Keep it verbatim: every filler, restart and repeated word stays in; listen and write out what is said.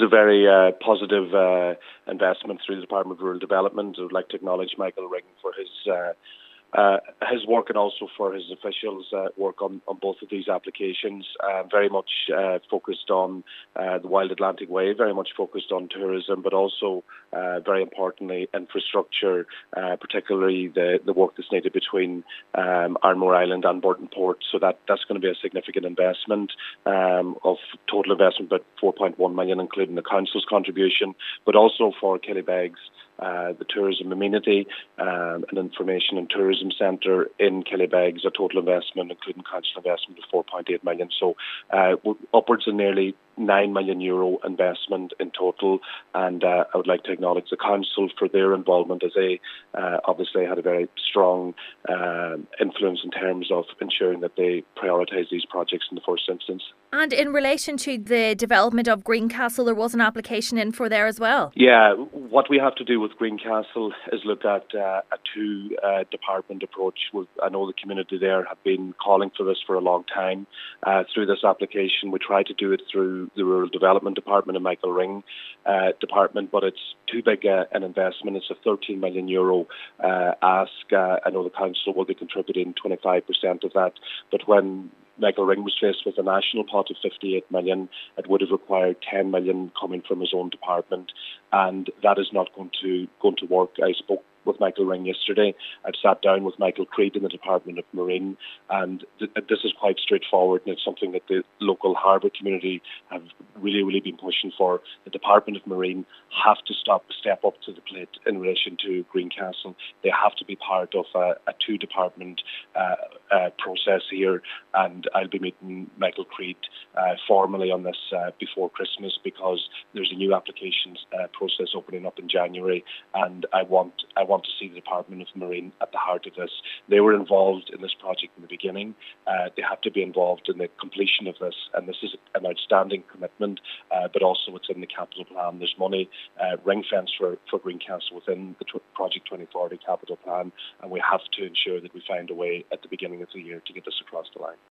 is a very uh, positive uh, investment through the Department of Rural Development. I would like to acknowledge Michael Ring for his uh, uh, his work and also for his officials' uh, work on, on both of these applications. Uh, very much uh, focused on uh, the Wild Atlantic Way, very much focused on tourism, but also uh, very importantly infrastructure, uh, particularly the, the work that's needed between um, Ardmore Island and Burton Port. So that, that's going to be a significant investment um, of total investment, about four point one million, including the council's contribution, but also for Killybegs. Uh, the tourism amenity, um, an information and tourism centre in Killybegs, a total investment, including council investment, of four point eight million. So uh, upwards of nearly nine million euro investment in total. And uh, I would like to acknowledge the council for their involvement, as they uh, obviously had a very strong uh, influence in terms of ensuring that they prioritise these projects in the first instance. And in relation to the development of Greencastle, there was an application in for there as well? Yeah, what we have to do with Greencastle is look at uh, a two-department uh, approach. I know the community there have been calling for this for a long time. Uh, through this application, we try to do it through the Rural Development Department and Michael Ring uh, Department, but it's too big uh, an investment. It's a thirteen million euro uh, ask. Uh, I know the council will be contributing twenty-five percent of that, but when Michael Ring was faced with a national pot of fifty-eight million. It would have required ten million coming from his own department, and that is not going to going to work. I spoke with Michael Ring yesterday. I've sat down with Michael Creed in the Department of Marine, and th- this is quite straightforward, and it's something that the local harbour community have really, really been pushing for. The Department of Marine have to stop, step up to the plate in relation to Greencastle. They have to be part of a, a two-department uh, uh, process here, and I'll be meeting Michael Creed uh, formally on this uh, before Christmas, because there's a new applications uh, process opening up in January, and I want I want to see the Department of Marine at the heart of this. They were involved in this project in the beginning. Uh, they have to be involved in the completion of this, and this is an outstanding commitment, uh, but also it's in the capital plan. There's money uh, ring-fenced for, for Greencastle within the tw- Project twenty forty capital plan, and we have to ensure that we find a way at the beginning of the year to get this across the line.